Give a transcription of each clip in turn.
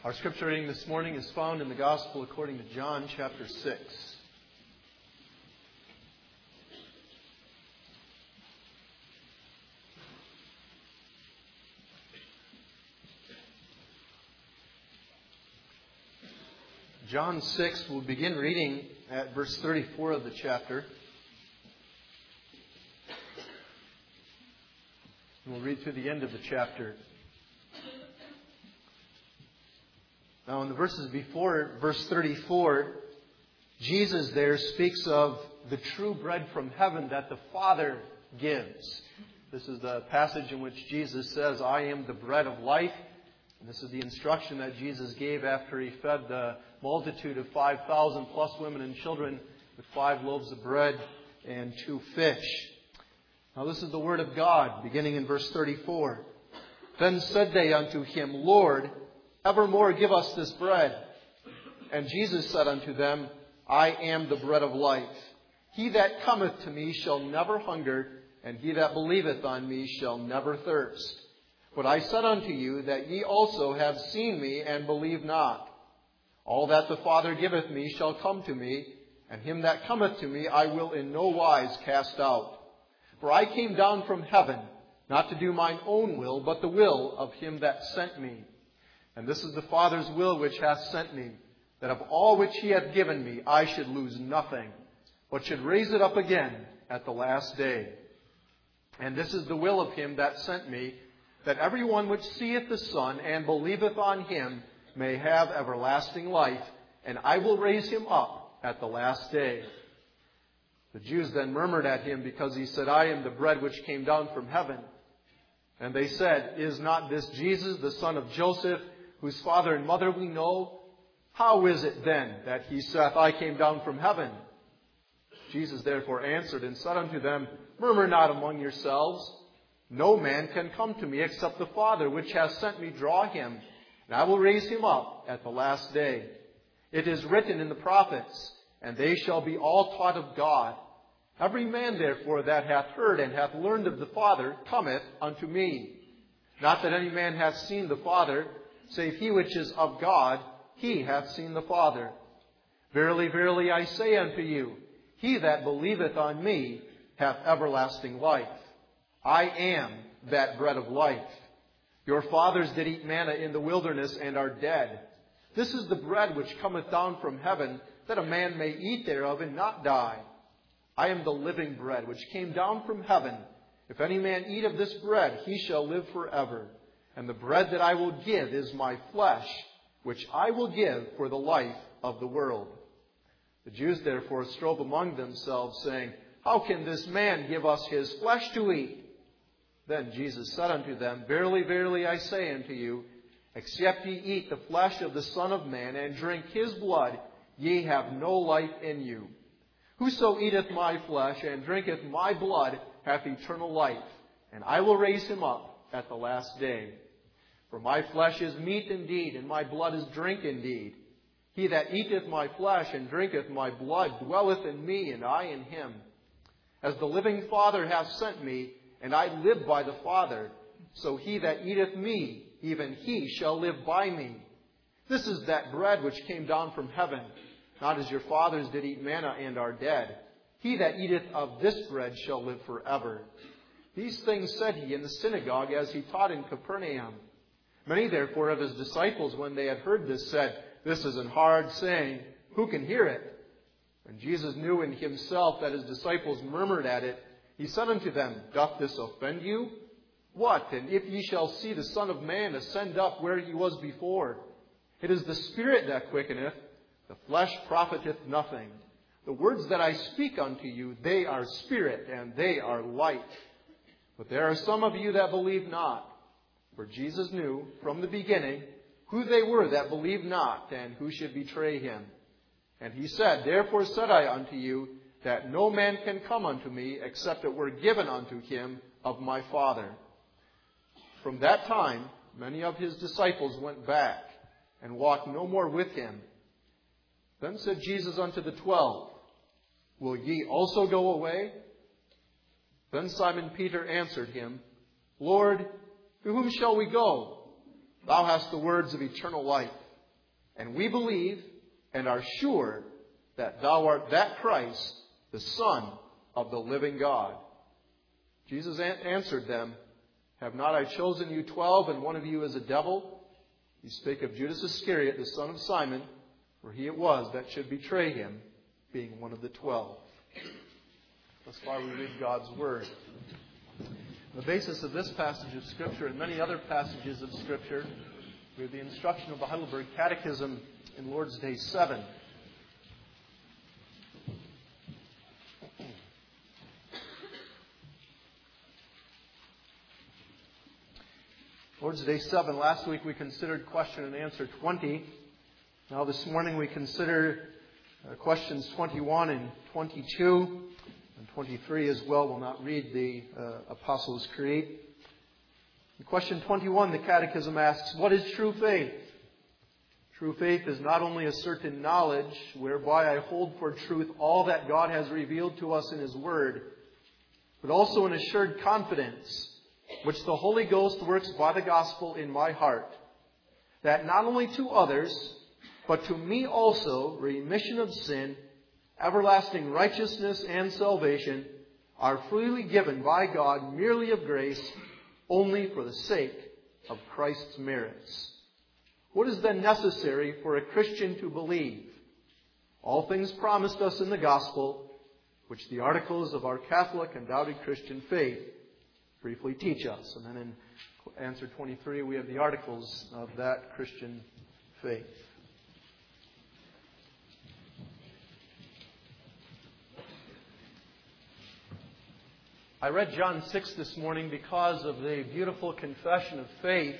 Our scripture reading this morning is found in the Gospel according to John chapter 6. John 6, we'll begin reading at verse 34 of the chapter. And we'll read through the end of the chapter. Now, in the verses before verse 34, Jesus there speaks of the true bread from heaven that the Father gives. This is the passage in which Jesus says, I am the bread of life. And this is the instruction that Jesus gave after He fed the multitude of 5,000 plus women and children with 5 loaves of bread and 2 fish. Now, this is the word of God, beginning in verse 34. Then said they unto Him, Lord, evermore give us this bread. And Jesus said unto them, I am the bread of life. He that cometh to me shall never hunger, and he that believeth on me shall never thirst. But I said unto you that ye also have seen me, and believe not. All that the Father giveth me shall come to me, and him that cometh to me I will in no wise cast out. For I came down from heaven, not to do mine own will, but the will of him that sent me. And this is the Father's will which hath sent me, that of all which He hath given me I should lose nothing, but should raise it up again at the last day. And this is the will of Him that sent me, that every one which seeth the Son and believeth on Him may have everlasting life, and I will raise him up at the last day. The Jews then murmured at Him, because He said, I am the bread which came down from heaven. And they said, Is not this Jesus, the son of Joseph, whose father and mother we know? How is it then that He saith, I came down from heaven? Jesus therefore answered and said unto them, Murmur not among yourselves. No man can come to me except the Father which hath sent me draw him, and I will raise him up at the last day. It is written in the prophets, and they shall be all taught of God. Every man therefore that hath heard and hath learned of the Father cometh unto me. Not that any man hath seen the Father, save he which is of God, he hath seen the Father. Verily, verily, I say unto you, he that believeth on me hath everlasting life. I am that bread of life. Your fathers did eat manna in the wilderness and are dead. This is the bread which cometh down from heaven, that a man may eat thereof and not die. I am the living bread which came down from heaven. If any man eat of this bread, he shall live forever. And the bread that I will give is my flesh, which I will give for the life of the world. The Jews therefore strove among themselves, saying, How can this man give us his flesh to eat? Then Jesus said unto them, Verily, verily, I say unto you, except ye eat the flesh of the Son of Man, and drink His blood, ye have no life in you. Whoso eateth my flesh, and drinketh my blood, hath eternal life, and I will raise him up at the last day. For my flesh is meat indeed, and my blood is drink indeed. He that eateth my flesh and drinketh my blood dwelleth in me, and I in him. As the living Father hath sent me, and I live by the Father, so he that eateth me, even he shall live by me. This is that bread which came down from heaven, not as your fathers did eat manna and are dead. He that eateth of this bread shall live forever. These things said he in the synagogue as he taught in Capernaum. Many therefore of his disciples, when they had heard this, said, This is an hard saying. Who can hear it? And Jesus knew in himself that his disciples murmured at it. He said unto them, Doth this offend you? What? And if ye shall see the Son of Man ascend up where He was before? It is the Spirit that quickeneth, the flesh profiteth nothing. The words that I speak unto you, they are spirit, and they are life. But there are some of you that believe not. For Jesus knew from the beginning who they were that believed not, and who should betray Him. And He said, Therefore said I unto you, that no man can come unto me, except it were given unto him of my Father. From that time, many of His disciples went back, and walked no more with Him. Then said Jesus unto the 12, Will ye also go away? Then Simon Peter answered Him, Lord, to whom shall we go? Thou hast the words of eternal life. And we believe and are sure that thou art that Christ, the Son of the living God. Jesus answered them, Have not I chosen you 12, and one of you is a devil? He spake of Judas Iscariot, the son of Simon, for he it was that should betray him, being one of the 12. Thus far we read God's Word. On the basis of this passage of Scripture and many other passages of Scripture, we have the instruction of the Heidelberg Catechism in Lord's Day 7. Lord's Day 7. Last week we considered question and answer 20. Now this morning we consider questions 21 and 22 and 23 as well. We'll not read the Apostles' Creed. In question 21, the Catechism asks, What is true faith? True faith is not only a certain knowledge whereby I hold for truth all that God has revealed to us in His Word, but also an assured confidence which the Holy Ghost works by the gospel in my heart, that not only to others, but to me also, remission of sin, everlasting righteousness and salvation are freely given by God merely of grace, only for the sake of Christ's merits. What is then necessary for a Christian to believe? All things promised us in the gospel, which the articles of our Catholic and doubted Christian faith briefly teach us. And then in answer 23, we have the articles of that Christian faith. I read John 6 this morning because of the beautiful confession of faith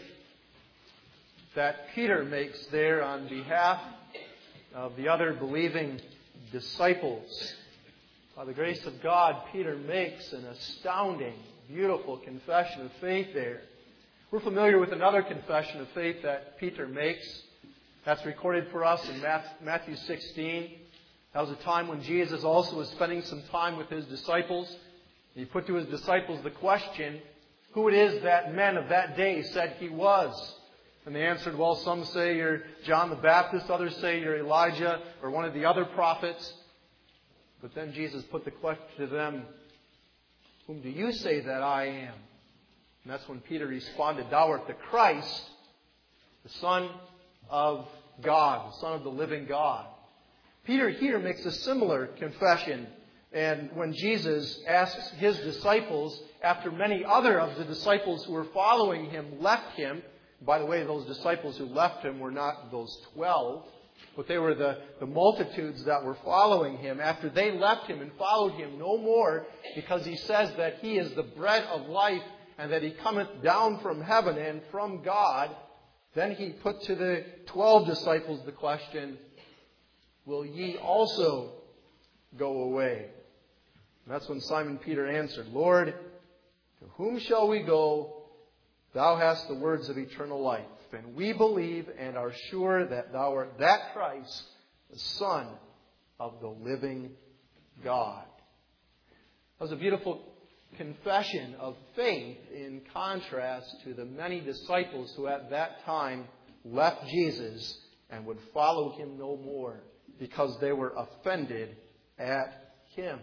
that Peter makes there on behalf of the other believing disciples. By the grace of God, Peter makes an astounding, beautiful confession of faith there. We're familiar with another confession of faith that Peter makes. That's recorded for us in Matthew 16. That was a time when Jesus also was spending some time with His disciples. He put to His disciples the question, who it is that men of that day said He was. And they answered, well, some say you're John the Baptist, others say you're Elijah or one of the other prophets. But then Jesus put the question to them, whom do you say that I am? And that's when Peter responded, Thou art the Christ, the Son of God, the Son of the living God. Peter here makes a similar confession. And when Jesus asks His disciples, after many other of the disciples who were following Him left Him, by the way, those disciples who left Him were not those 12, but they were the multitudes that were following Him. After they left Him and followed Him no more, because He says that He is the bread of life and that He cometh down from heaven and from God, then He put to the 12 disciples the question, Will ye also go away? And that's when Simon Peter answered, Lord, to whom shall we go? Thou hast the words of eternal life. And we believe and are sure that Thou art that Christ, the Son of the living God. That was a beautiful confession of faith in contrast to the many disciples who at that time left Jesus and would follow Him no more because they were offended at Him.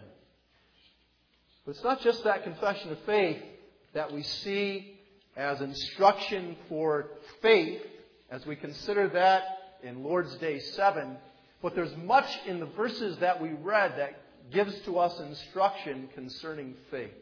But it's not just that confession of faith that we see as instruction for faith, as we consider that in Lord's Day 7. But there's much in the verses that we read that gives to us instruction concerning faith.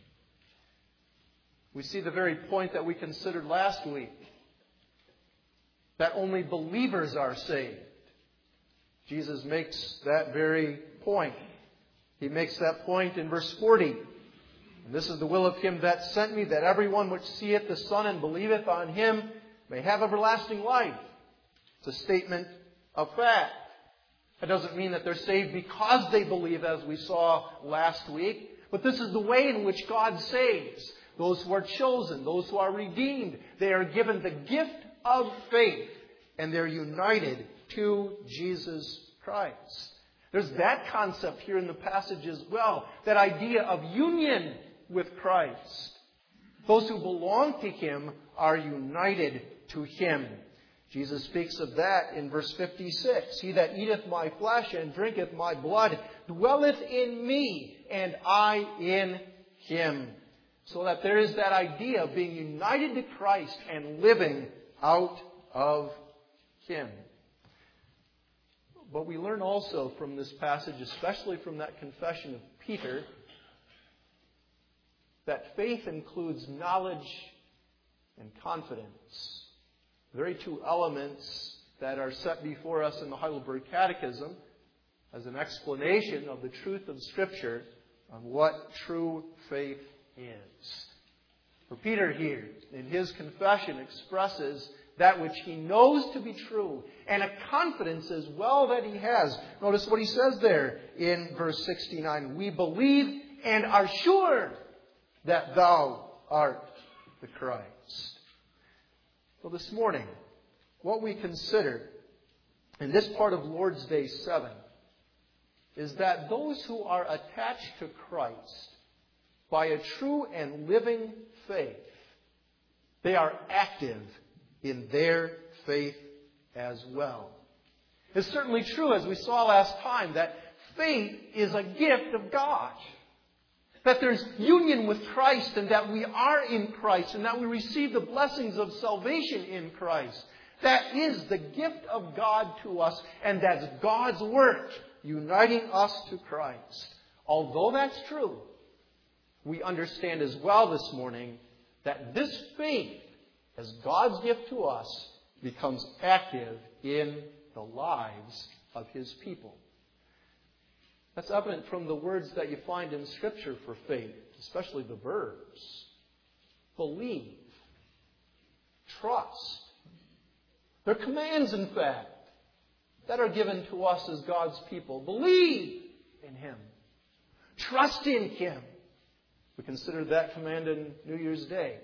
We see the very point that we considered last week, that only believers are saved. Jesus makes that very point. He makes that point in verse 40. And this is the will of Him that sent me, that everyone which seeth the Son and believeth on Him may have everlasting life. It's a statement of fact. That doesn't mean that they're saved because they believe, as we saw last week. But this is the way in which God saves those who are chosen, those who are redeemed. They are given the gift of faith, and they're united to Jesus Christ. There's that concept here in the passage as well. That idea of union with Christ. Those who belong to Him are united to Him. Jesus speaks of that in verse 56. He that eateth my flesh and drinketh my blood dwelleth in me, and I in him. So that there is that idea of being united to Christ and living out of him. But we learn also from this passage, especially from that confession of Peter, that faith includes knowledge and confidence. The very two elements that are set before us in the Heidelberg Catechism as an explanation of the truth of Scripture on what true faith is. For Peter here, in his confession, expresses that which he knows to be true, and a confidence as well that he has. Notice what he says there in verse 69. We believe and are sure that thou art the Christ. So this morning, what we consider in this part of Lord's Day 7 is that those who are attached to Christ by a true and living faith, they are active in their faith as well. It's certainly true, as we saw last time, that faith is a gift of God. That there's union with Christ, and that we are in Christ, and that we receive the blessings of salvation in Christ. That is the gift of God to us, and that's God's work uniting us to Christ. Although that's true, we understand as well this morning that this faith, as God's gift to us, becomes active in the lives of His people. That's evident from the words that you find in Scripture for faith, especially the verbs. Believe. Trust. They're commands, in fact, that are given to us as God's people. Believe in Him. Trust in Him. We considered that command in New Year's Day.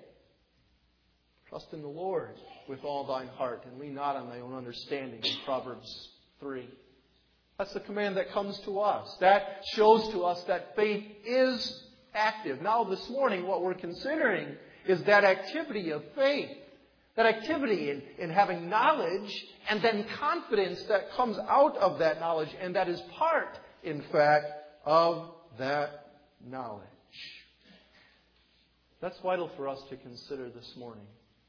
Trust in the Lord with all thine heart, and lean not on thy own understanding, in Proverbs 3. That's the command that comes to us. That shows to us that faith is active. Now this morning, what we're considering is that activity of faith. That activity in having knowledge and then confidence that comes out of that knowledge, and that is part, in fact, of that knowledge. That's vital for us to consider this morning.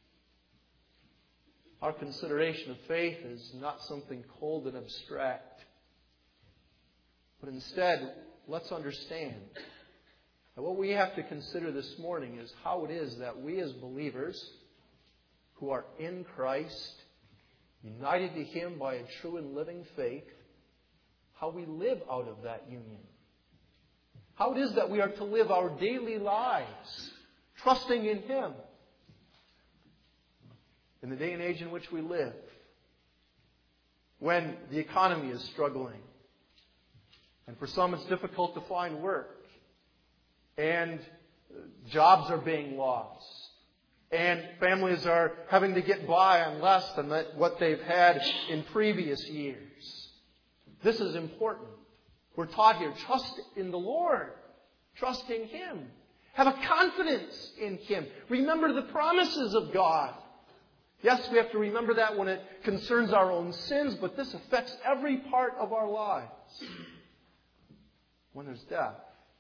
Our consideration of faith is not something cold and abstract. But instead, let's understand that what we have to consider this morning is how it is that we as believers who are in Christ, united to Him by a true and living faith, how we live out of that union. How it is that we are to live our daily lives, trusting in Him. In the day and age in which we live, when the economy is struggling, and for some it's difficult to find work, and jobs are being lost, and families are having to get by on less than what they've had in previous years. This is important. We're taught here, trust in the Lord. Trust in Him. Have a confidence in Him. Remember the promises of God. Yes, we have to remember that when it concerns our own sins, but this affects every part of our lives. When there's death,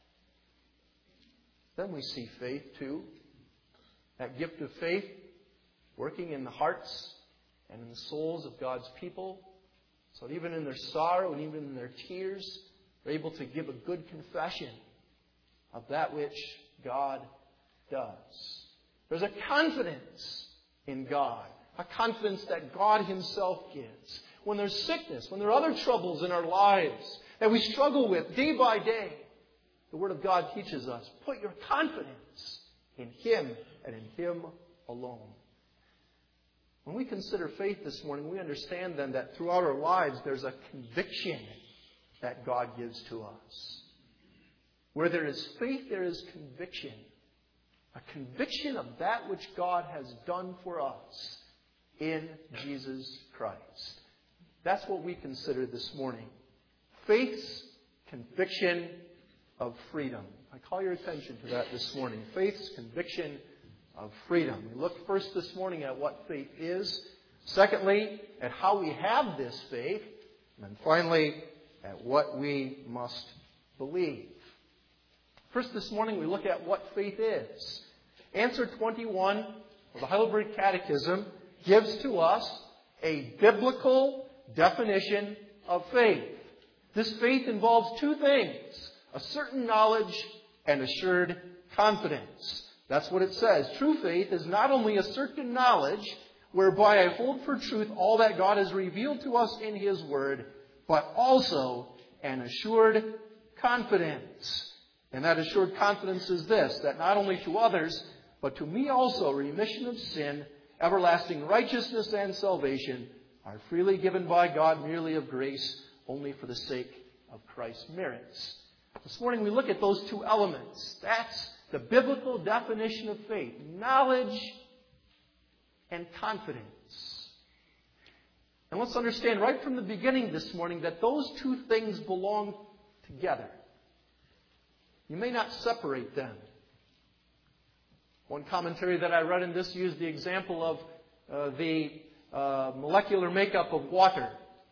then we see faith too. That gift of faith working in the hearts and in the souls of God's people, so that even in their sorrow and even in their tears, they're able to give a good confession of that which God does. There's a confidence in God, a confidence that God Himself gives. When there's sickness, when there are other troubles in our lives that we struggle with day by day, the Word of God teaches us, put your confidence in Him and in Him alone. When we consider faith this morning, we understand then that throughout our lives there's a conviction that God gives to us. Where there is faith, there is conviction. A conviction of that which God has done for us in Jesus Christ. That's what we consider this morning. Faith's conviction of freedom. I call your attention to that this morning. Faith's conviction of freedom. We look first this morning at what faith is. Secondly, at how we have this faith. And then finally, at what we must believe. First, this morning we look at what faith is. Answer 21 of the Heidelberg Catechism gives to us a biblical definition of faith. This faith involves two things: a certain knowledge and assured confidence. That's what it says. True faith is not only a certain knowledge whereby I hold for truth all that God has revealed to us in His Word, but also an assured confidence. And that assured confidence is this, that not only to others, but to me also, remission of sin, everlasting righteousness and salvation are freely given by God merely of grace, only for the sake of Christ's merits. This morning we look at those two elements. That's the biblical definition of faith: knowledge and confidence. And let's understand right from the beginning this morning that those two things belong together. You may not separate them. One commentary that I read in this used the example of the molecular makeup of water.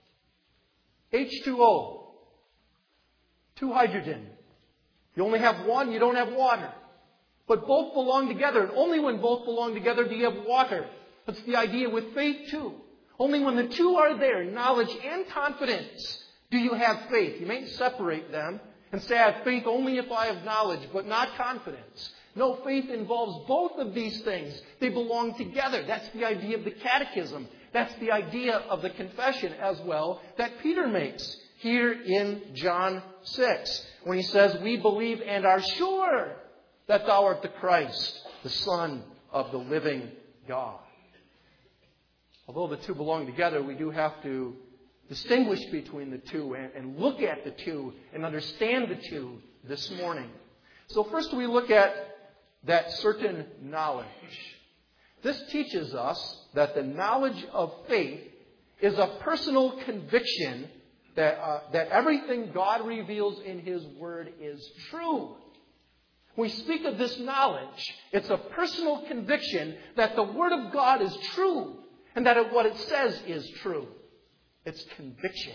H2O, 2 hydrogen. You only have one, you don't have water. But both belong together, and only when both belong together do you have water. That's the idea with faith too. Only when the two are there, knowledge and confidence, do you have faith. You may separate them and say, I have faith only if I have knowledge, but not confidence. No, faith involves both of these things. They belong together. That's the idea of the catechism. That's the idea of the confession as well that Peter makes here in John 6, when he says, we believe and are sure that thou art the Christ, the Son of the living God. Although the two belong together, we do have to distinguish between the two and look at the two and understand the two this morning. So first we look at that certain knowledge. This teaches us that the knowledge of faith is a personal conviction that everything God reveals in His Word is true. When we speak of this knowledge, it's a personal conviction that the Word of God is true and that what it says is true. It's conviction.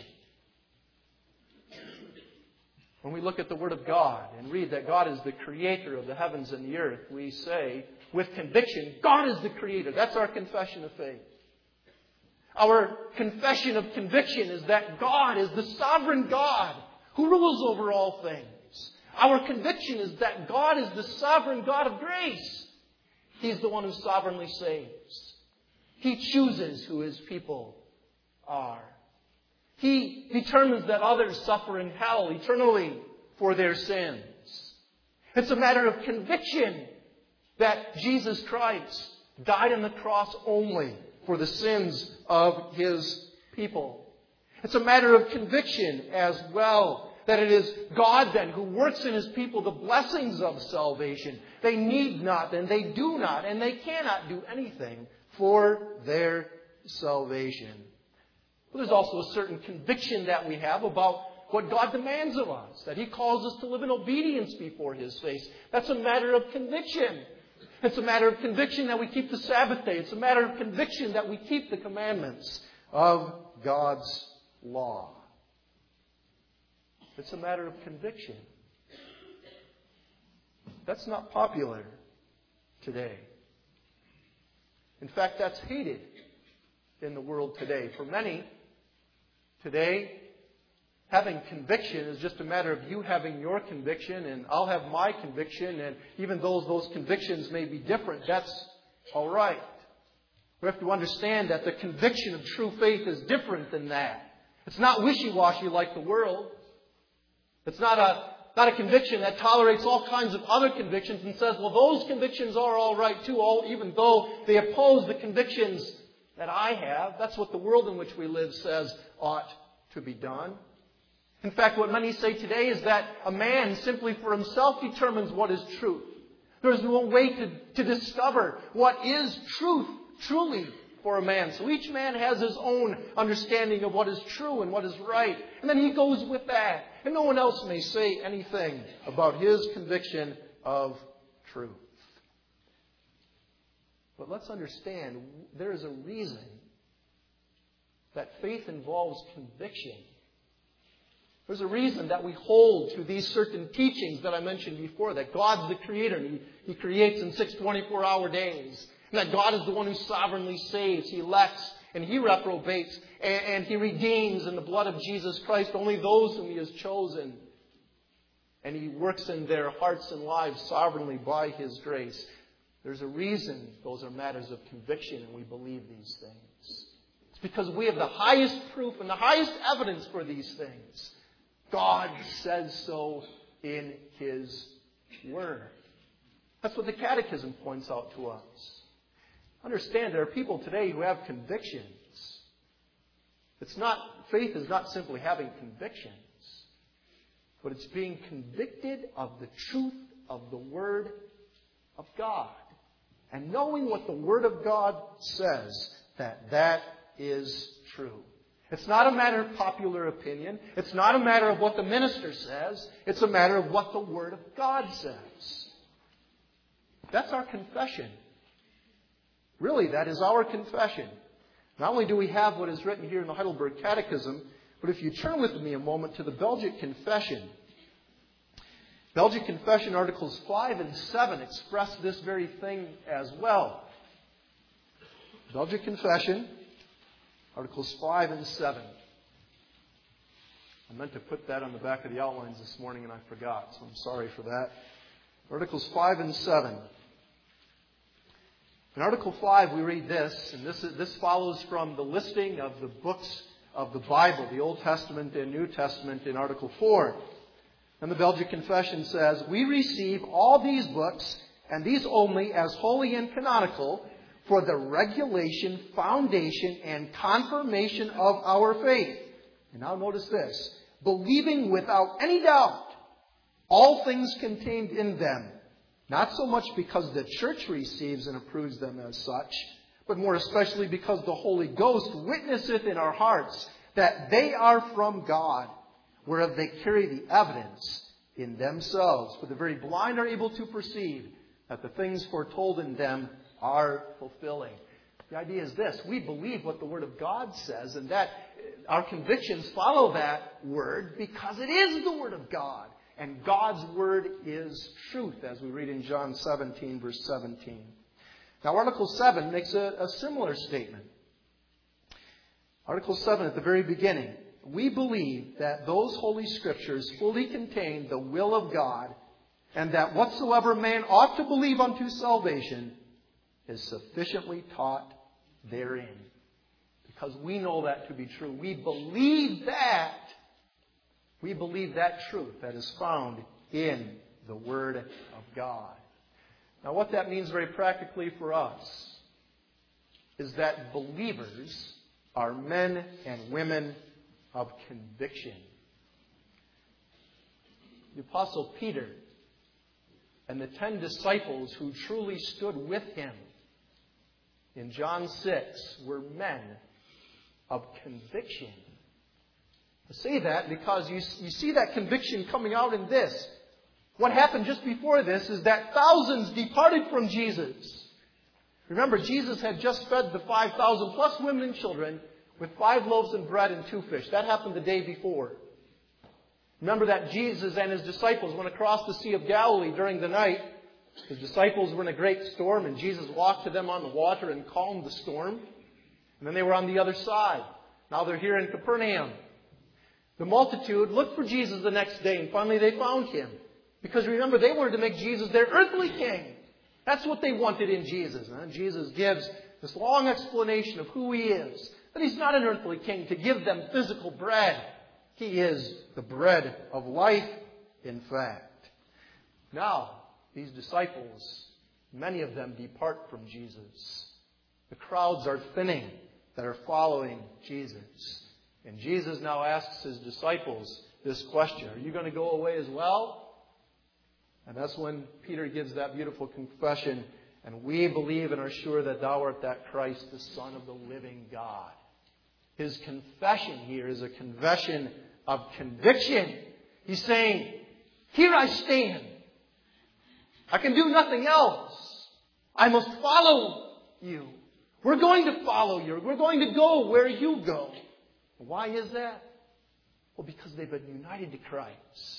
When we look at the Word of God and read that God is the creator of the heavens and the earth, we say with conviction, God is the creator. That's our confession of faith. Our confession of conviction is that God is the sovereign God who rules over all things. Our conviction is that God is the sovereign God of grace. He's the one who sovereignly saves. He chooses who His people are. He determines that others suffer in hell eternally for their sins. It's a matter of conviction that Jesus Christ died on the cross only for the sins of His people. It's a matter of conviction as well that it is God then who works in His people the blessings of salvation. They need not and they do not and they cannot do anything for their salvation. But there's also a certain conviction that we have about what God demands of us, that He calls us to live in obedience before His face. That's a matter of conviction. It's a matter of conviction that we keep the Sabbath day. It's a matter of conviction that we keep the commandments of God's law. It's a matter of conviction. That's not popular today. In fact, that's hated in the world today. For many, today, having conviction is just a matter of you having your conviction and I'll have my conviction, and even though those convictions may be different, that's all right. We have to understand that the conviction of true faith is different than that. It's not wishy-washy like the world. It's not a conviction that tolerates all kinds of other convictions and says, well, those convictions are all right too, even though they oppose the convictions that I have. That's what the world in which we live says ought to be done. In fact, what many say today is that a man simply for himself determines what is truth. There's no way to discover what is truth truly for a man. So each man has his own understanding of what is true and what is right. And then he goes with that. And no one else may say anything about his conviction of truth. But let's understand, there is a reason that faith involves conviction. There's a reason that we hold to these certain teachings that I mentioned before, that God's the Creator, and He creates in 6 24-hour days, and that God is the one who sovereignly saves, He elects, and He reprobates, and He redeems in the blood of Jesus Christ only those whom He has chosen. And He works in their hearts and lives sovereignly by His grace. There's a reason those are matters of conviction, and we believe these things. It's because we have the highest proof and the highest evidence for these things. God says so in His Word. That's what the Catechism points out to us. Understand, there are people today who have convictions. Faith is not simply having convictions, but it's being convicted of the truth of the Word of God. And knowing what the Word of God says, that is true. It's not a matter of popular opinion. It's not a matter of what the minister says. It's a matter of what the Word of God says. That's our confession. Really, that is our confession. Not only do we have what is written here in the Heidelberg Catechism, but if you turn with me a moment to the Belgic Confession. Belgic Confession Articles 5 and 7 express this very thing as well. Belgic Confession, Articles 5 and 7. I meant to put that on the back of the outlines this morning and I forgot, so I'm sorry for that. Articles 5 and 7. In Article 5 we read this, and this follows from the listing of the books of the Bible, the Old Testament and New Testament in Article 4. And the Belgic Confession says, "We receive all these books, and these only, as holy and canonical, for the regulation, foundation, and confirmation of our faith." And now notice this. "Believing without any doubt all things contained in them, not so much because the Church receives and approves them as such, but more especially because the Holy Ghost witnesseth in our hearts that they are from God, whereof they carry the evidence in themselves. For the very blind are able to perceive that the things foretold in them are fulfilling." The idea is this. We believe what the Word of God says, and that our convictions follow that Word because it is the Word of God. And God's Word is truth, as we read in John 17, verse 17. Now, Article 7 makes a similar statement. Article 7, at the very beginning, "We believe that those Holy Scriptures fully contain the will of God, and that whatsoever man ought to believe unto salvation is sufficiently taught therein." Because we know that to be true. We believe that. We believe that truth that is found in the Word of God. Now, what that means very practically for us is that believers are men and women of conviction. The Apostle Peter and the 10 disciples who truly stood with him in John 6 were men of conviction. I say that because you see that conviction coming out in this. What happened just before this is that thousands departed from Jesus. Remember, Jesus had just fed the 5,000 plus women and children with 5 loaves and bread and 2 fish. That happened the day before. Remember that Jesus and His disciples went across the Sea of Galilee during the night. His disciples were in a great storm, and Jesus walked to them on the water and calmed the storm. And then they were on the other side. Now they're here in Capernaum. The multitude looked for Jesus the next day, and finally they found Him. Because remember, they wanted to make Jesus their earthly king. That's what they wanted in Jesus. And Jesus gives this long explanation of who He is. That He's not an earthly king to give them physical bread. He is the bread of life, in fact. Now, these disciples, many of them depart from Jesus. The crowds are thinning that are following Jesus. And Jesus now asks His disciples this question: "Are you going to go away as well?" And that's when Peter gives that beautiful confession, "And we believe and are sure that Thou art that Christ, the Son of the living God." His confession here is a confession of conviction. He's saying, "Here I stand. I can do nothing else. I must follow You. We're going to follow you. We're going to go where you go. Why is that? Well, because they've been united to Christ.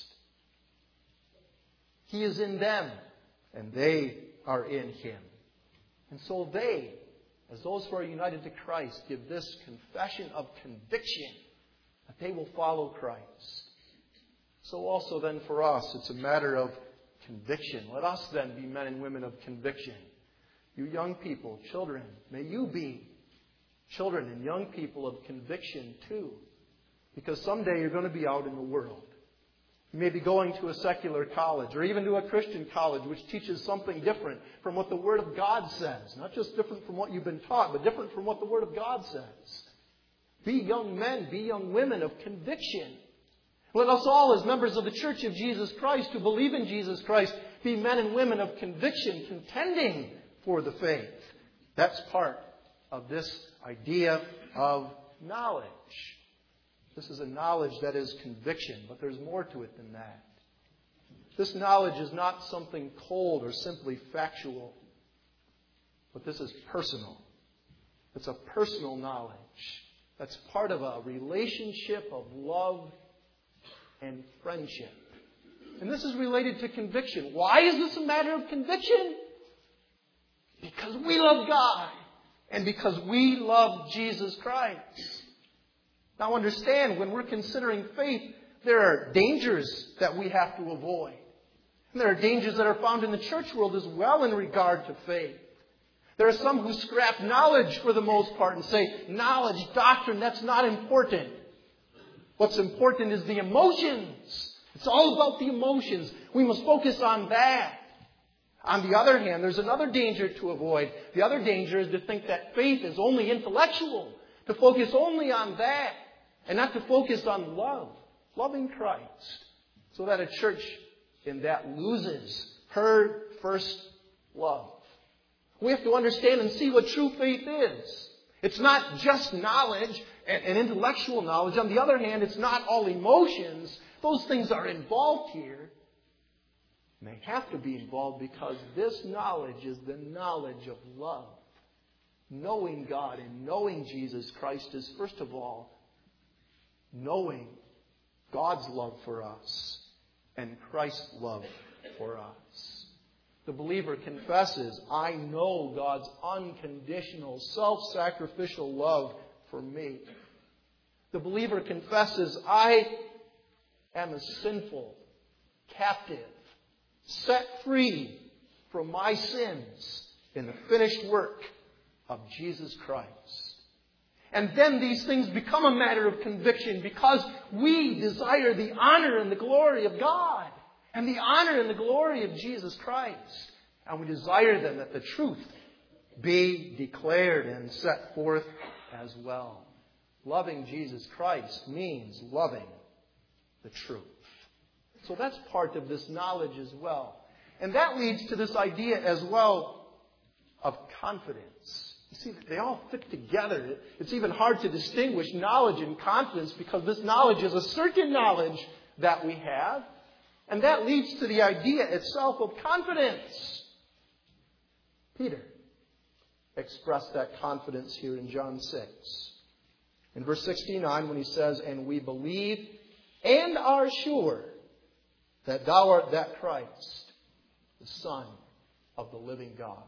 He is in them, and they are in Him. And so they, as those who are united to Christ, give this confession of conviction that they will follow Christ. So also then for us, it's a matter of conviction. Let us then be men and women of conviction. You young people, children, may you be children and young people of conviction too. Because someday you're going to be out in the world. You may be going to a secular college or even to a Christian college which teaches something different from what the Word of God says. Not just different from what you've been taught, but different from what the Word of God says. Be young men, be young women of conviction. Let us all, as members of the Church of Jesus Christ who believe in Jesus Christ, be men and women of conviction, contending for the faith. That's part of this idea of knowledge. This is a knowledge that is conviction, but there's more to it than that. This knowledge is not something cold or simply factual, but this is personal. It's a personal knowledge that's part of a relationship of love and friendship. And this is related to conviction. Why is this a matter of conviction? Because we love God and because we love Jesus Christ. Now understand, when we're considering faith, there are dangers that we have to avoid. And there are dangers that are found in the church world as well in regard to faith. There are some who scrap knowledge for the most part and say, knowledge, doctrine, that's not important. What's important is the emotions. It's all about the emotions. We must focus on that. On the other hand, there's another danger to avoid. The other danger is to think that faith is only intellectual, to focus only on that, and not to focus on love, loving Christ, so that a church in that loses her first love. We have to understand and see what true faith is. It's not just knowledge and intellectual knowledge. On the other hand, it's not all emotions. Those things are involved here. And they have to be involved because this knowledge is the knowledge of love. Knowing God and knowing Jesus Christ is, first of all, knowing God's love for us and Christ's love for us. The believer confesses, I know God's unconditional, self-sacrificial love for me. The believer confesses, I am a sinful captive, set free from my sins in the finished work of Jesus Christ. And then these things become a matter of conviction because we desire the honor and the glory of God and the honor and the glory of Jesus Christ. And we desire then that the truth be declared and set forth as well. Loving Jesus Christ means loving the truth. So that's part of this knowledge as well. And that leads to this idea as well of confidence. You see, they all fit together. It's even hard to distinguish knowledge and confidence because this knowledge is a certain knowledge that we have. And that leads to the idea itself of confidence. Peter expressed that confidence here in John 6. In verse 69 when he says, and we believe and are sure that thou art that Christ, the Son of the living God.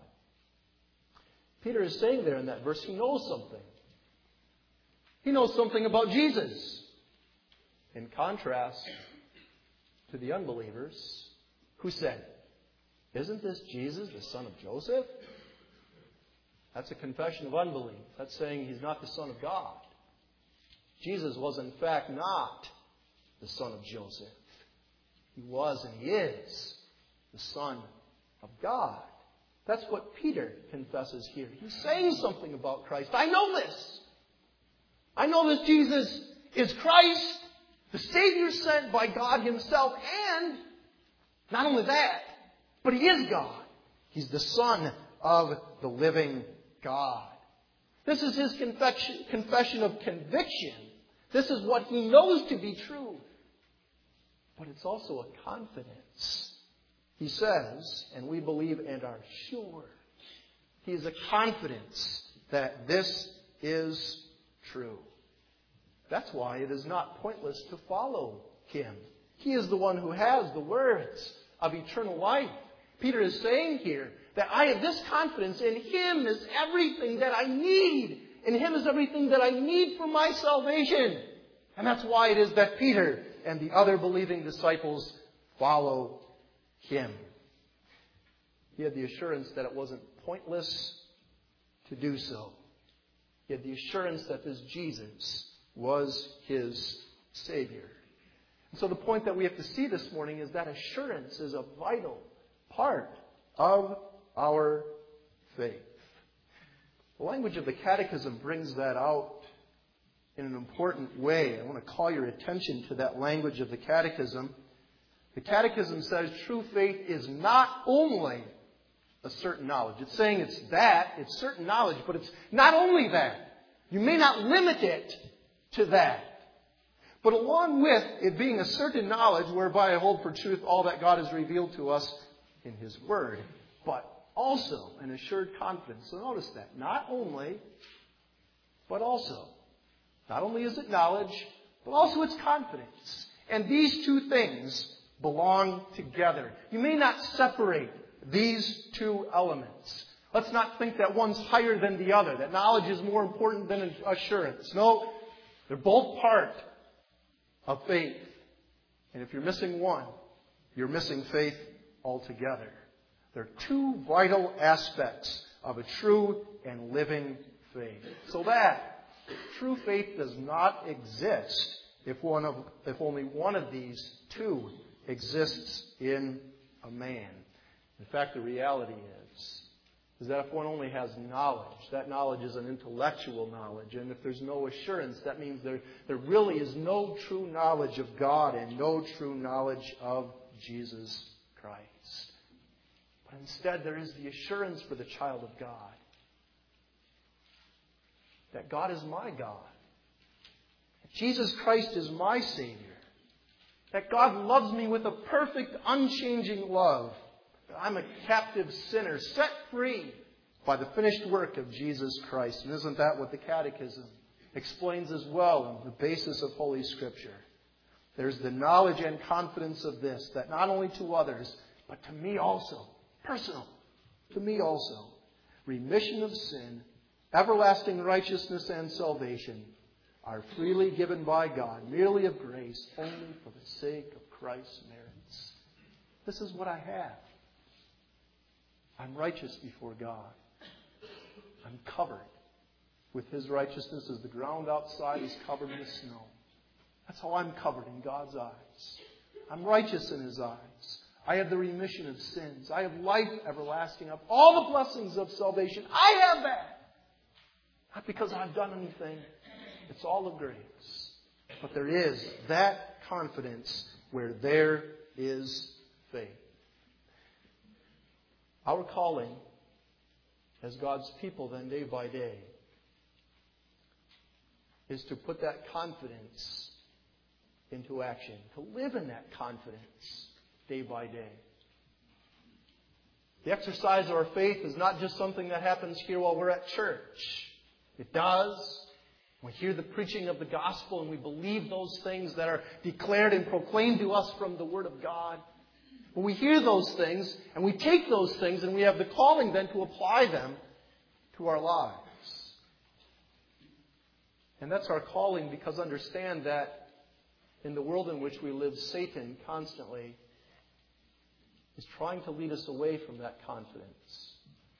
Peter is saying there in that verse, he knows something. He knows something about Jesus. In contrast to the unbelievers who said, isn't this Jesus, the son of Joseph? That's a confession of unbelief. That's saying he's not the Son of God. Jesus was in fact not the son of Joseph. He was and he is the Son of God. That's what Peter confesses here. He's saying something about Christ. I know this. I know that Jesus is Christ, the Savior sent by God Himself. And not only that, but He is God. He's the Son of the living God. This is his confession of conviction. This is what he knows to be true. But it's also a confidence. He says, and we believe and are sure. He is a confidence that this is true. That's why it is not pointless to follow Him. He is the one who has the words of eternal life. Peter is saying here that I have this confidence. In Him is everything that I need. In Him is everything that I need for my salvation. And that's why it is that Peter and the other believing disciples follow Him. He had the assurance that it wasn't pointless to do so. He had the assurance that this Jesus was his Savior. And so the point that we have to see this morning is that assurance is a vital part of our faith. The language of the Catechism brings that out in an important way. I want to call your attention to that language of the Catechism. The Catechism says true faith is not only a certain knowledge. It's saying it's certain knowledge, but it's not only that. You may not limit it to that. But along with it being a certain knowledge whereby I hold for truth all that God has revealed to us in His Word, but also an assured confidence. So notice that. Not only, but also. Not only is it knowledge, but also it's confidence. And these two things belong together. You may not separate these two elements. Let's not think that one's higher than the other, that knowledge is more important than assurance. No, they're both part of faith. And if you're missing one, you're missing faith altogether. They're two vital aspects of a true and living faith. So that true faith does not exist if only one of these two exists in a man. In fact, the reality is that if one only has knowledge, that knowledge is an intellectual knowledge. And if there's no assurance, that means there really is no true knowledge of God and no true knowledge of Jesus Christ. But instead, there is the assurance for the child of God that God is my God, that Jesus Christ is my Savior, that God loves me with a perfect, unchanging love. I'm a captive sinner, set free by the finished work of Jesus Christ. And isn't that what the Catechism explains as well on the basis of Holy Scripture? There's the knowledge and confidence of this, that not only to others, but to me also, personal, to me also, remission of sin, everlasting righteousness and salvation are freely given by God, merely of grace, only for the sake of Christ's merits. This is what I have. I'm righteous before God. I'm covered with His righteousness as the ground outside is covered with snow. That's how I'm covered in God's eyes. I'm righteous in His eyes. I have the remission of sins. I have life everlasting. I have all the blessings of salvation. I have that. Not because I've done anything. It's all of grace. But there is that confidence where there is faith. Our calling as God's people then day by day is to put that confidence into action, to live in that confidence day by day. The exercise of our faith is not just something that happens here while we're at church. It does. We hear the preaching of the gospel and we believe those things that are declared and proclaimed to us from the Word of God. When we hear those things and we take those things and we have the calling then to apply them to our lives. And that's our calling because understand that in the world in which we live, Satan constantly is trying to lead us away from that confidence.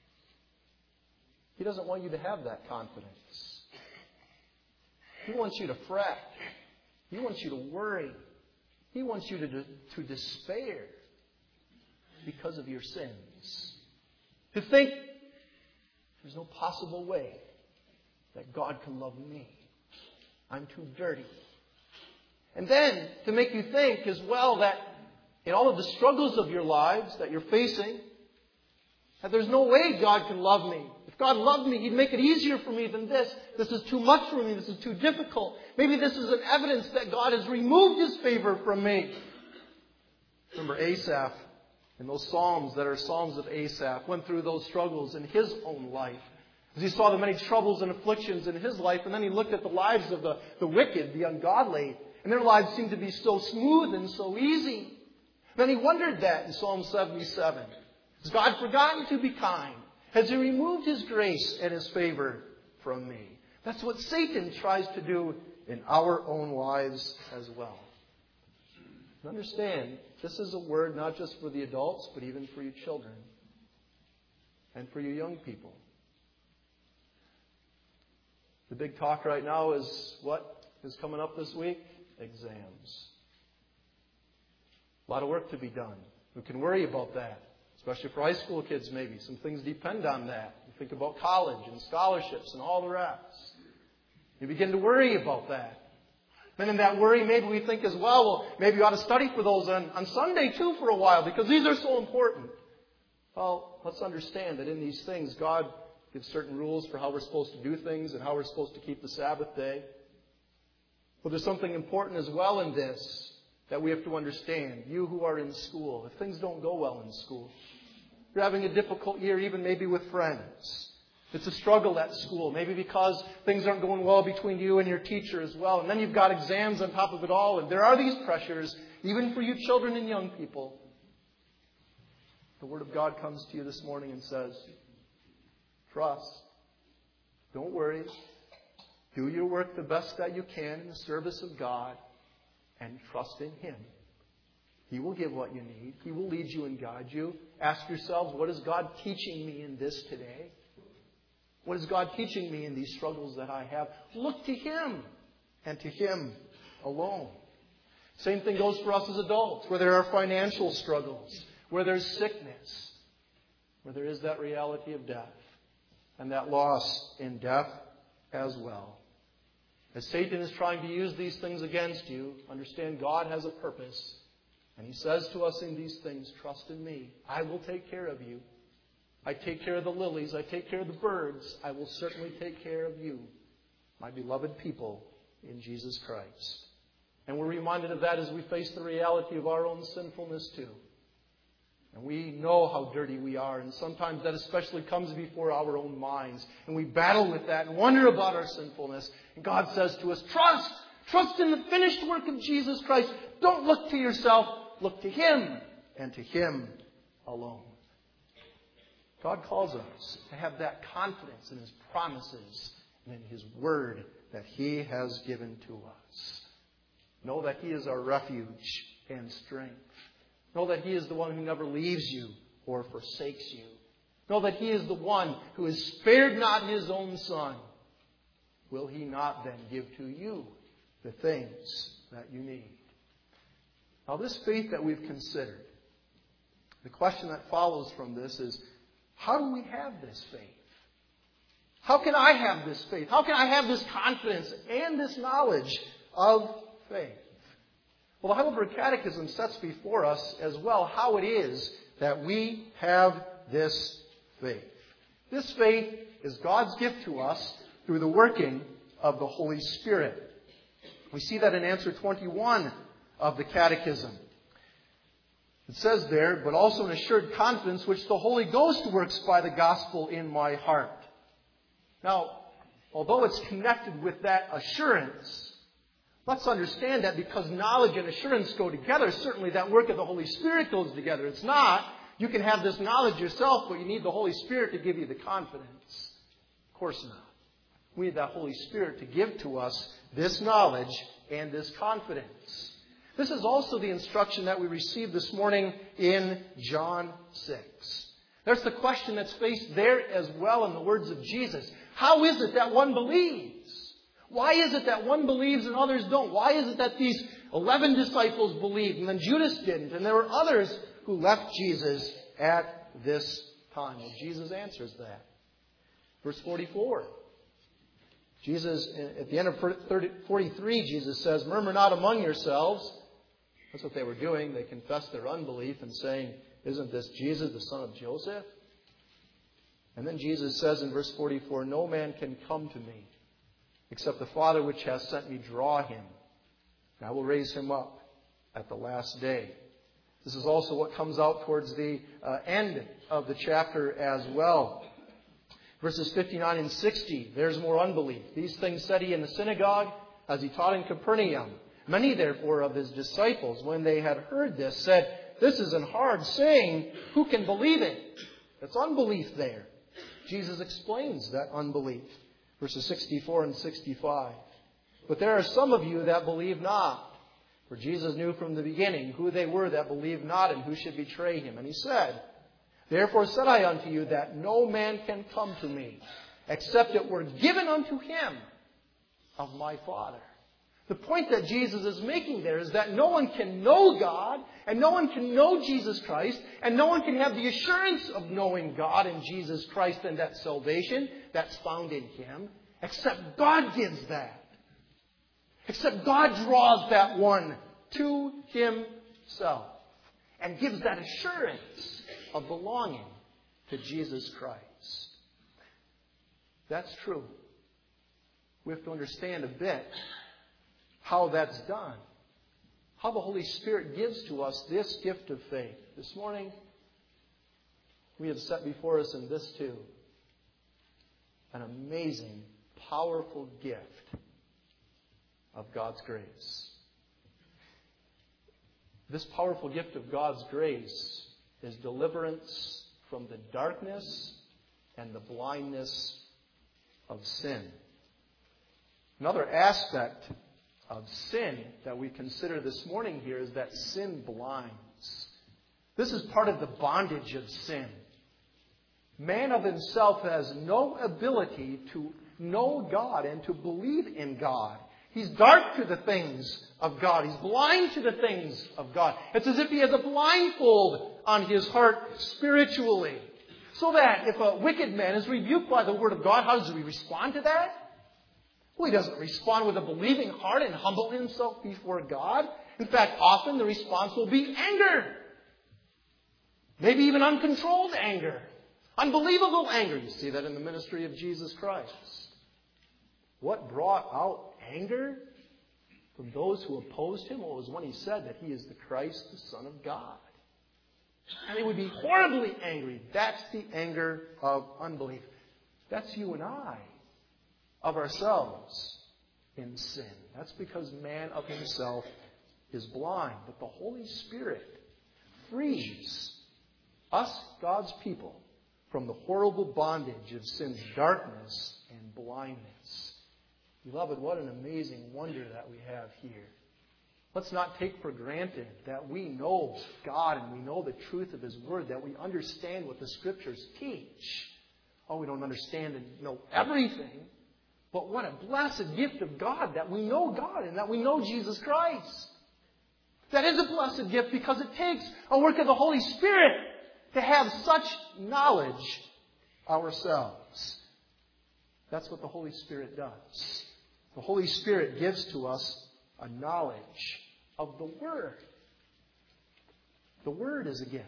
He doesn't want you to have that confidence. He wants you to fret. He wants you to worry. He wants you to despair because of your sins. To think there's no possible way that God can love me. I'm too dirty. And then to make you think as well that in all of the struggles of your lives that you're facing, that there's no way God can love me. If God loved me, He'd make it easier for me than this. This is too much for me. This is too difficult. Maybe this is an evidence that God has removed His favor from me. Remember Asaph and those psalms that are psalms of Asaph went through those struggles in his own life. As he saw the many troubles and afflictions in his life, and then he looked at the lives of the wicked, the ungodly, and their lives seemed to be so smooth and so easy. Then he wondered that in Psalm 77. Has God forgotten to be kind? Has He removed His grace and His favor from me? That's what Satan tries to do in our own lives as well. And understand, this is a word not just for the adults, but even for you children and for you young people. The big talk right now is what is coming up this week? Exams. A lot of work to be done. We can worry about that, especially for high school kids maybe. Some things depend on that. You think about college and scholarships and all the rest. You begin to worry about that. Then in that worry, maybe we think as well, maybe you ought to study for those on Sunday too for a while because these are so important. Well, let's understand that in these things, God gives certain rules for how we're supposed to do things and how we're supposed to keep the Sabbath day. But there's something important as well in this that we have to understand. You who are in school, if things don't go well in school, you're having a difficult year even maybe with friends. It's a struggle at school, maybe because things aren't going well between you and your teacher as well. And then you've got exams on top of it all. And there are these pressures, even for you children and young people. The Word of God comes to you this morning and says, trust. Don't worry. Do your work the best that you can in the service of God and trust in Him. He will give what you need. He will lead you and guide you. Ask yourselves, what is God teaching me in this today? What is God teaching me in these struggles that I have? Look to Him and to Him alone. Same thing goes for us as adults, where there are financial struggles, where there's sickness, where there is that reality of death and that loss in death as well. As Satan is trying to use these things against you, understand God has a purpose. And He says to us in these things, trust in me. I will take care of you. I take care of the lilies. I take care of the birds. I will certainly take care of you, my beloved people in Jesus Christ. And we're reminded of that as we face the reality of our own sinfulness too. And we know how dirty we are. And sometimes that especially comes before our own minds. And we battle with that and wonder about our sinfulness. And God says to us, trust. Trust in the finished work of Jesus Christ. Don't look to yourself. Look to Him and to Him alone. God calls us to have that confidence in His promises and in His Word that He has given to us. Know that He is our refuge and strength. Know that He is the one who never leaves you or forsakes you. Know that He is the one who has spared not His own Son. Will He not then give to you the things that you need? Now, this faith that we've considered, the question that follows from this is, how do we have this faith? How can I have this faith? How can I have this confidence and this knowledge of faith? Well, the Heidelberg Catechism sets before us as well how it is that we have this faith. This faith is God's gift to us through the working of the Holy Spirit. We see that in answer 21 of the Catechism. It says there, but also an assured confidence which the Holy Ghost works by the gospel in my heart. Now, although it's connected with that assurance, let's understand that because knowledge and assurance go together, certainly that work of the Holy Spirit goes together. It's not, you can have this knowledge yourself, but you need the Holy Spirit to give you the confidence. Of course not. We need that Holy Spirit to give to us this knowledge and this confidence. This is also the instruction that we received this morning in John 6. There's the question that's faced there as well in the words of Jesus. How is it that one believes? Why is it that one believes and others don't? Why is it that these 11 disciples believed and then Judas didn't? And there were others who left Jesus at this time. Well, Jesus answers that. Verse 44. Jesus, at the end of 43, Jesus says, murmur not among yourselves. That's what they were doing. They confessed their unbelief and saying, isn't this Jesus, the son of Joseph? And then Jesus says in verse 44, no man can come to me except the Father which has sent me draw him. And I will raise him up at the last day. This is also what comes out towards the end of the chapter as well. Verses 59 and 60, there's more unbelief. These things said he in the synagogue as he taught in Capernaum. Many, therefore, of his disciples, when they had heard this, said, "This is an hard saying. Who can believe it?" That's unbelief there. Jesus explains that unbelief. Verses 64 and 65. "But there are some of you that believe not." For Jesus knew from the beginning who they were that believed not and who should betray him. And he said, "Therefore said I unto you that no man can come to me, except it were given unto him of my Father." The point that Jesus is making there is that no one can know God, and no one can know Jesus Christ, and no one can have the assurance of knowing God and Jesus Christ and that salvation that's found in him, except God gives that. Except God draws that one to himself and gives that assurance of belonging to Jesus Christ. That's true. We have to understand a bit how that's done. How the Holy Spirit gives to us this gift of faith. This morning, we have set before us in this too an amazing, powerful gift of God's grace. This powerful gift of God's grace is deliverance from the darkness and the blindness of sin. Another aspect of sin that we consider this morning here is that sin blinds. This is part of the bondage of sin. Man of himself has no ability to know God and to believe in God. He's dark to the things of God. He's blind to the things of God. It's as if he has a blindfold on his heart spiritually. So that if a wicked man is rebuked by the Word of God, how does he respond to that? Well, he doesn't respond with a believing heart and humble himself before God. In fact, often the response will be anger. Maybe even uncontrolled anger. Unbelievable anger. You see that in the ministry of Jesus Christ. What brought out anger from those who opposed him? Well, it was when he said that he is the Christ, the Son of God. And they would be horribly angry. That's the anger of unbelief. That's you and I. Of ourselves in sin. That's because man of himself is blind. But the Holy Spirit frees us, God's people, from the horrible bondage of sin's darkness and blindness. Beloved, what an amazing wonder that we have here. Let's not take for granted that we know God and we know the truth of His Word, that we understand what the Scriptures teach. Oh, we don't understand and know everything. But what a blessed gift of God that we know God and that we know Jesus Christ. That is a blessed gift because it takes a work of the Holy Spirit to have such knowledge ourselves. That's what the Holy Spirit does. The Holy Spirit gives to us a knowledge of the Word. The Word is a gift.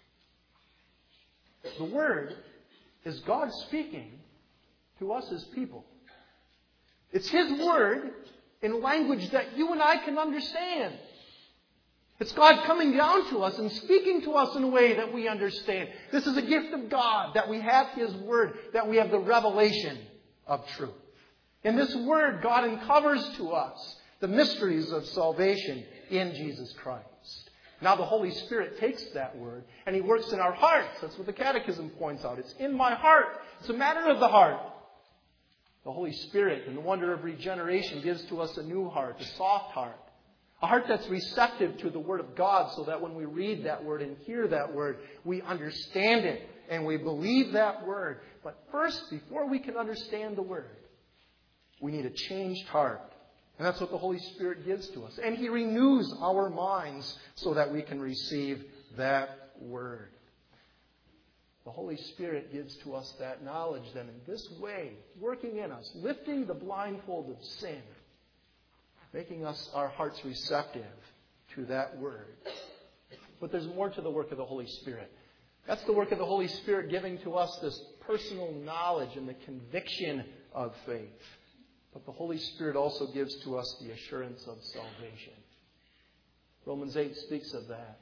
The Word is God speaking to us as people. It's His Word in language that you and I can understand. It's God coming down to us and speaking to us in a way that we understand. This is a gift of God, that we have His Word, that we have the revelation of truth. In this Word, God uncovers to us the mysteries of salvation in Jesus Christ. Now the Holy Spirit takes that Word and He works in our hearts. That's what the Catechism points out. It's in my heart. It's a matter of the heart. The Holy Spirit, in the wonder of regeneration, gives to us a new heart, a soft heart. A heart that's receptive to the Word of God so that when we read that Word and hear that Word, we understand it and we believe that Word. But first, before we can understand the Word, we need a changed heart. And that's what the Holy Spirit gives to us. And He renews our minds so that we can receive that Word. The Holy Spirit gives to us that knowledge then in this way, working in us, lifting the blindfold of sin, making us our hearts receptive to that Word. But there's more to the work of the Holy Spirit. That's the work of the Holy Spirit giving to us this personal knowledge and the conviction of faith. But the Holy Spirit also gives to us the assurance of salvation. Romans 8 speaks of that.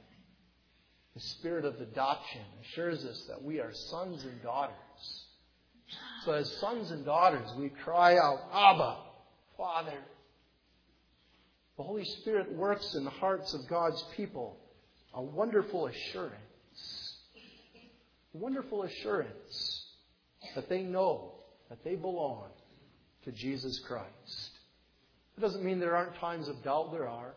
The Spirit of adoption assures us that we are sons and daughters. So as sons and daughters, we cry out, Abba, Father. The Holy Spirit works in the hearts of God's people a wonderful assurance. A wonderful assurance that they know that they belong to Jesus Christ. It doesn't mean there aren't times of doubt. There are.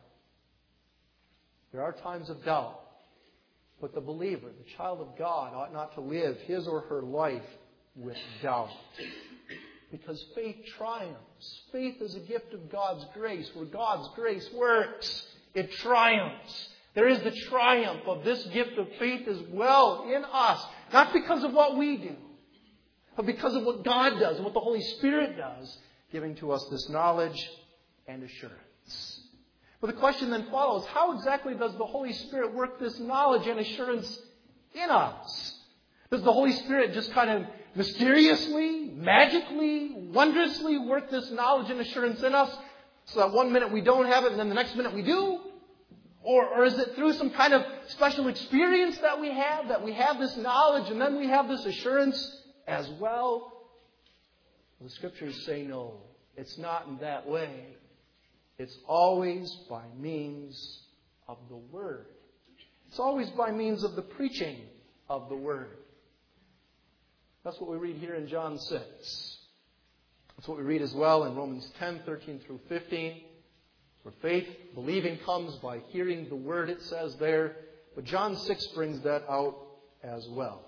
There are times of doubt. But the believer, the child of God, ought not to live his or her life with doubt. Because faith triumphs. Faith is a gift of God's grace. Where God's grace works, it triumphs. There is the triumph of this gift of faith as well in us. Not because of what we do, but because of what God does and what the Holy Spirit does, giving to us this knowledge and assurance. But the question then follows, how exactly does the Holy Spirit work this knowledge and assurance in us? Does the Holy Spirit just kind of mysteriously, magically, wondrously work this knowledge and assurance in us so that one minute we don't have it and then the next minute we do? Or is it through some kind of special experience that we have this knowledge and then we have this assurance as well? The Scriptures say no, it's not in that way. It's always by means of the Word. It's always by means of the preaching of the Word. That's what we read here in John 6. That's what we read as well in Romans 10, 13 through 15. Where faith, believing comes by hearing the Word, it says there. But John 6 brings that out as well.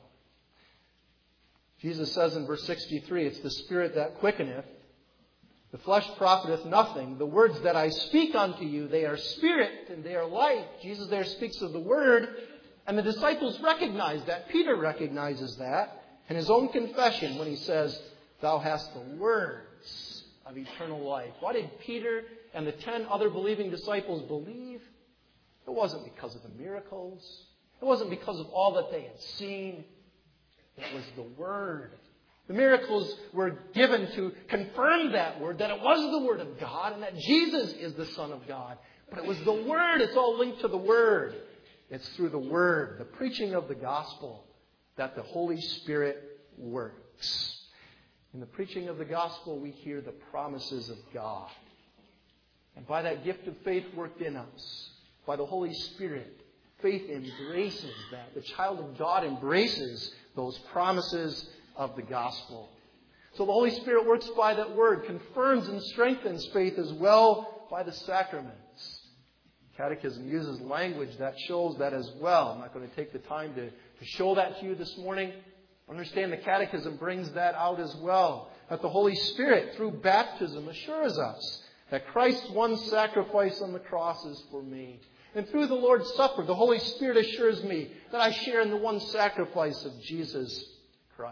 Jesus says in verse 63, it's the Spirit that quickeneth. The flesh profiteth nothing. The words that I speak unto you, they are spirit and they are life. Jesus there speaks of the Word. And the disciples recognize that. Peter recognizes that in his own confession when he says, Thou hast the words of eternal life. Why did Peter and the 10 other believing disciples believe? It wasn't because of the miracles. It wasn't because of all that they had seen. It was the Word. The miracles were given to confirm that Word, that it was the Word of God and that Jesus is the Son of God. But it was the Word. It's all linked to the Word. It's through the Word, the preaching of the gospel, that the Holy Spirit works. In the preaching of the gospel, we hear the promises of God. And by that gift of faith worked in us, by the Holy Spirit, faith embraces that. The child of God embraces those promises of the gospel. So the Holy Spirit works by that Word, confirms and strengthens faith as well by the sacraments. Catechism uses language that shows that as well. I'm not going to take the time to show that to you this morning. Understand the Catechism brings that out as well. That the Holy Spirit, through baptism, assures us that Christ's one sacrifice on the cross is for me. And through the Lord's Supper, the Holy Spirit assures me that I share in the one sacrifice of Jesus Christ.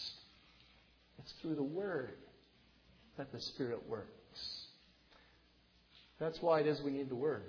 It's through the Word that the Spirit works. That's why it is we need the Word.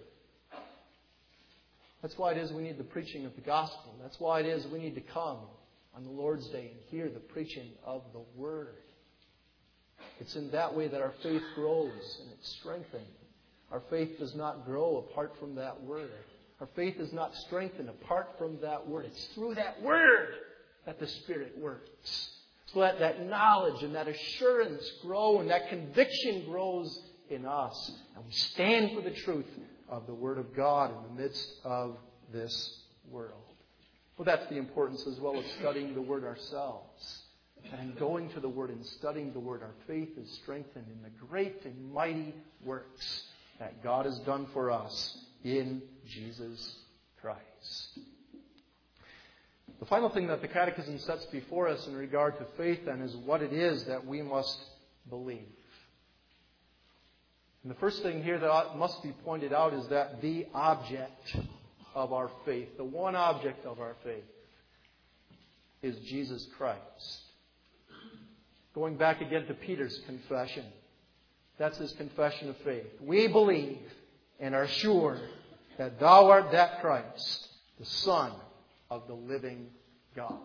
That's why it is we need the preaching of the gospel. That's why it is we need to come on the Lord's Day and hear the preaching of the Word. It's in that way that our faith grows and it's strengthened. Our faith does not grow apart from that Word. Our faith is not strengthened apart from that Word. It's through that Word that the Spirit works. So that that knowledge and that assurance grow and that conviction grows in us. And we stand for the truth of the Word of God in the midst of this world. Well, that's the importance as well of studying the Word ourselves. And in going to the Word and studying the Word, our faith is strengthened in the great and mighty works that God has done for us in Jesus Christ. The final thing that the Catechism sets before us in regard to faith, then, is what it is that we must believe. And the first thing here that must be pointed out is that the object of our faith, the one object of our faith, is Jesus Christ. Going back again to Peter's confession. That's his confession of faith. We believe and are sure that Thou art that Christ, the Son of the living God.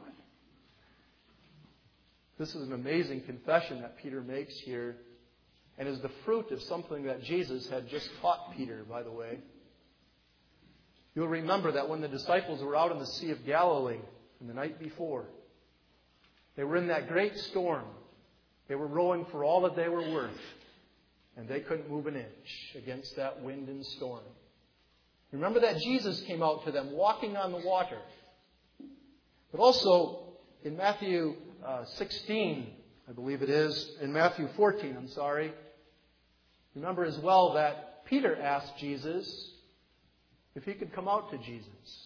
This is an amazing confession that Peter makes here, and is the fruit of something that Jesus had just taught Peter, by the way. You'll remember that when the disciples were out in the Sea of Galilee the night before, they were in that great storm. They were rowing for all that they were worth. And they couldn't move an inch against that wind and storm. Remember that Jesus came out to them walking on the water. But also in Matthew 16, I believe it is, in Matthew 14, remember as well that Peter asked Jesus if he could come out to Jesus.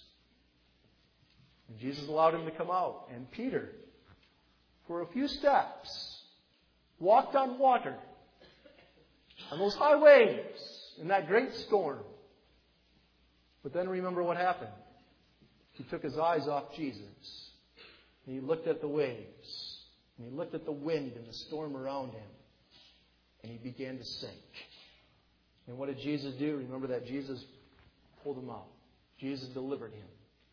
And Jesus allowed him to come out. And Peter, for a few steps, walked on water on those high waves in that great storm. But then remember what happened. He took his eyes off Jesus. And he looked at the waves. And he looked at the wind and the storm around him. And he began to sink. And what did Jesus do? Remember that Jesus pulled him out. Jesus delivered him.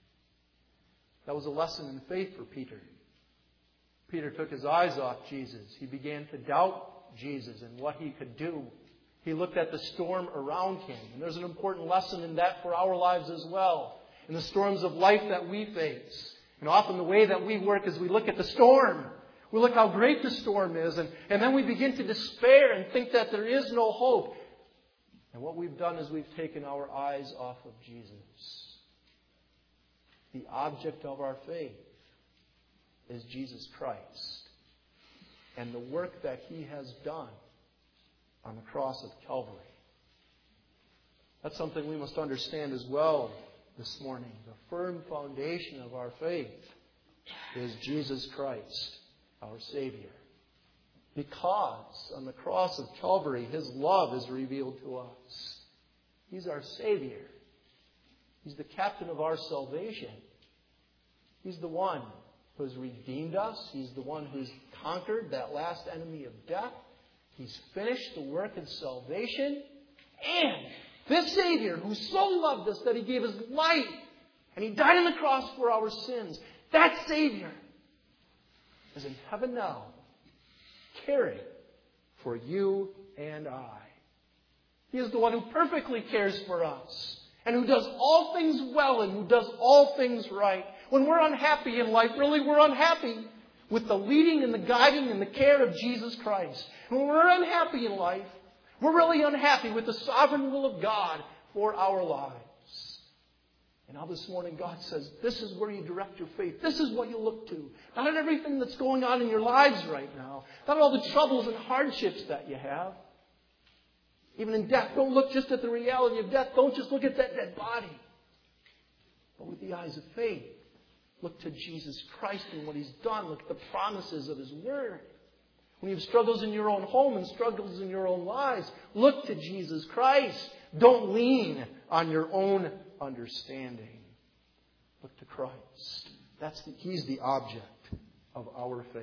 That was a lesson in faith for Peter. Peter took his eyes off Jesus. He began to doubt Jesus and what he could do. He looked at the storm around him. And there's an important lesson in that for our lives as well. In the storms of life that we face. And often the way that we work is we look at the storm. We look how great the storm is. And then we begin to despair and think that there is no hope. And what we've done is we've taken our eyes off of Jesus. The object of our faith is Jesus Christ. And the work that He has done on the cross of Calvary. That's something we must understand as well this morning. The firm foundation of our faith is Jesus Christ, our Savior. Because on the cross of Calvary, His love is revealed to us. He's our Savior. He's the captain of our salvation. He's the one who has redeemed us. He's the one who's conquered that last enemy of death. He's finished the work of salvation. And this Savior who so loved us that He gave His life and He died on the cross for our sins, that Savior is in heaven now, caring for you and I. He is the one who perfectly cares for us and who does all things well and who does all things right. When we're unhappy in life, really we're unhappy with the leading and the guiding and the care of Jesus Christ. When we're unhappy in life, we're really unhappy with the sovereign will of God for our lives. And now this morning God says, this is where you direct your faith. This is what you look to. Not at everything that's going on in your lives right now. Not at all the troubles and hardships that you have. Even in death, don't look just at the reality of death. Don't just look at that dead body. But with the eyes of faith, look to Jesus Christ and what He's done. Look at the promises of His Word. When you have struggles in your own home and struggles in your own lives, look to Jesus Christ. Don't lean on your own understanding. Look to Christ. He's the object of our faith.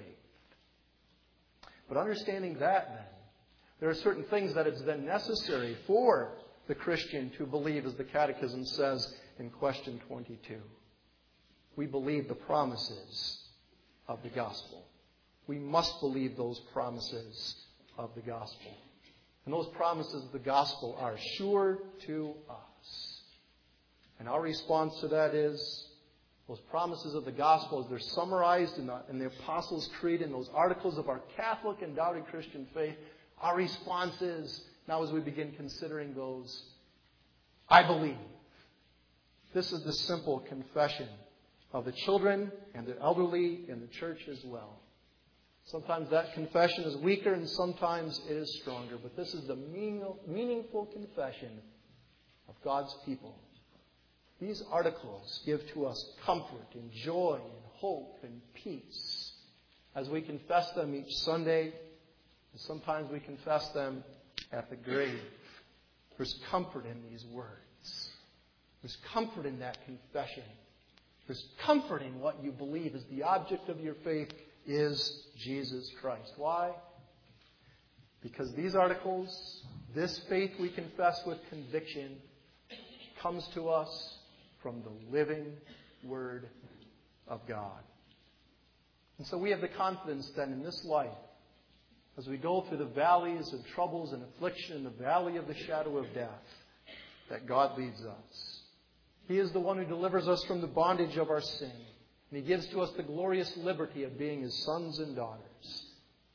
But understanding that then, there are certain things that it's then necessary for the Christian to believe, as the Catechism says in question 22. We believe the promises of the gospel. We must believe those promises of the gospel. And those promises of the gospel are sure to us. And our response to that is, those promises of the gospel, as they're summarized in the Apostles' Creed, in those articles of our Catholic and doubting Christian faith, our response is, now as we begin considering those, I believe. This is the simple confession of the children and the elderly in the church as well. Sometimes that confession is weaker and sometimes it is stronger. But this is the meaningful confession of God's people. These articles give to us comfort and joy and hope and peace as we confess them each Sunday. And sometimes we confess them at the grave. There's comfort in these words. There's comfort in that confession. There's comfort in what you believe is the object of your faith is Jesus Christ. Why? Because these articles, this faith we confess with conviction, comes to us from the living Word of God. And so we have the confidence then in this life, as we go through the valleys of troubles and affliction, in the valley of the shadow of death, that God leads us. He is the one who delivers us from the bondage of our sin. And He gives to us the glorious liberty of being His sons and daughters. So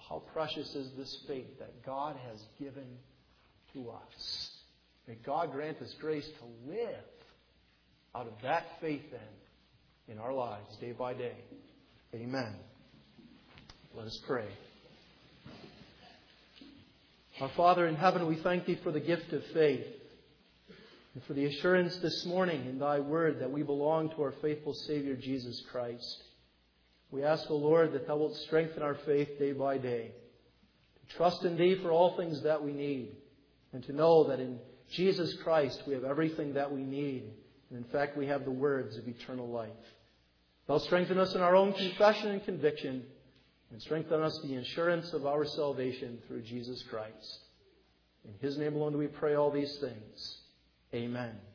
how precious is this faith that God has given to us. May God grant us grace to live out of that faith then in our lives day by day. Amen. Let us pray. Our Father in heaven, we thank Thee for the gift of faith and for the assurance this morning in Thy Word that we belong to our faithful Savior Jesus Christ. We ask, O Lord, that Thou wilt strengthen our faith day by day, to trust in Thee for all things that we need, and to know that in Jesus Christ we have everything that we need, and in fact we have the words of eternal life. Thou strengthen us in our own confession and conviction, and strengthen us in the assurance of our salvation through Jesus Christ. In His name alone do we pray all these things. Amen.